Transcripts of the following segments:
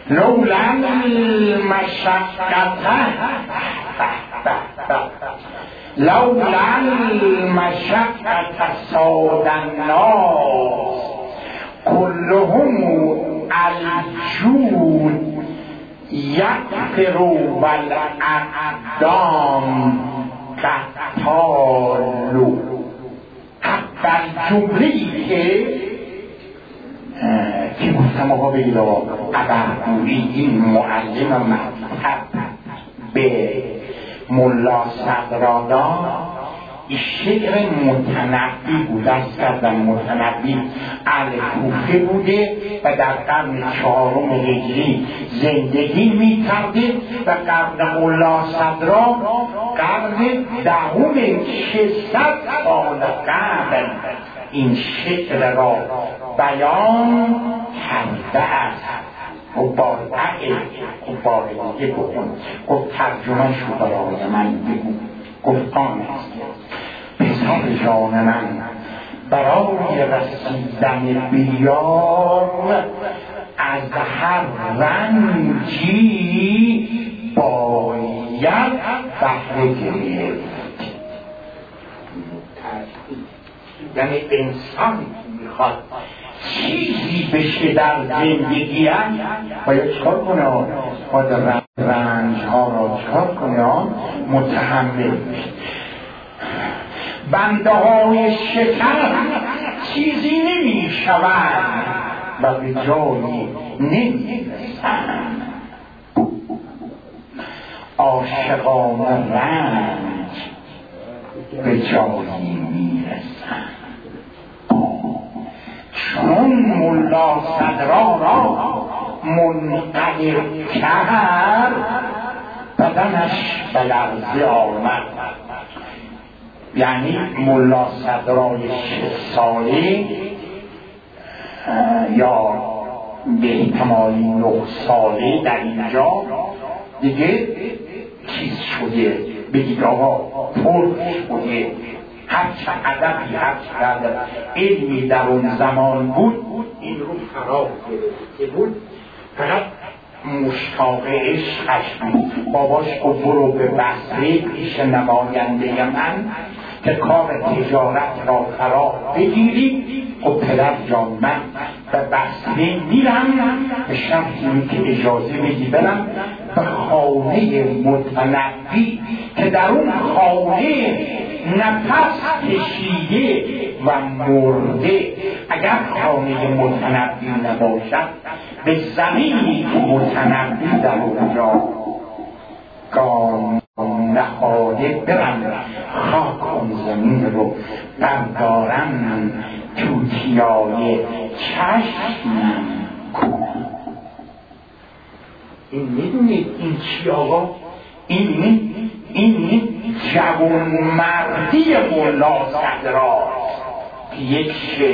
لولا المشقت لولا المشقت ساد الناس كلهم الجود یکفر والاقدام قتال. در جمله‌ای که گفتم آقا بگید آقا قبرگویی این معلم مذهب به ملا صدرالله شعر متنبی بوده است. کردن متنبی اهل کوفه بوده و در قرن 4 هجری زندگی می‌کرده و قرن ملا صدرا قرن 10 600 سال قبل این شعر را بیان کرده است. و بار دیگه بکن گفت ترجمه شو برای من بگو. گفت آن است پسر جان من برای رسیدن بیار از هر رنجی باید بهره گرفت. یعنی انسان میخواد چیزی بشه در زندگی باید چکار کنه؟ باید رنج ها را چکار کنه؟ متحمل بشه. بنده های شکر چیزی نمی شود و به جایی نمی رسند. عاشقان رنج به جایی می رسند. چون ملا صدرا را منقلب کرد بدنش به لرزه آمد. یعنی ملا صدرای 6 ساله یا به احتمالی 9 ساله در اینجا دیگه چیز شده، بگید آقا پر شده. هر چه ادبی هر چقدر علمی در اون زمان بود این رو فرا گرفته بود. فقط مشتاق عشقش بود. باباش گفت برو به بصره پیش نماینده من که کار تجارت را فرا بگیری. خب پدر جان من به بصره میرم به شرطی که اجازه بدی برم به خانه متنبی که در اون خانه نفس کشیده و مرده. اگر خانه متنبی نباشد به زمینی که متنبی در اونجا گام نهاده برم خاک اون زمین رو بردارم توتیای چشمم کنم. این میدونید این چی آقا؟ این جوان مردی ملا صدرا یک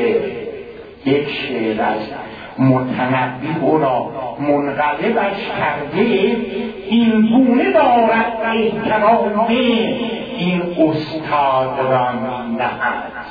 شعر از متنبی او را منقلبش کرده. این گونه دارد احترام این استاد را می‌نهد.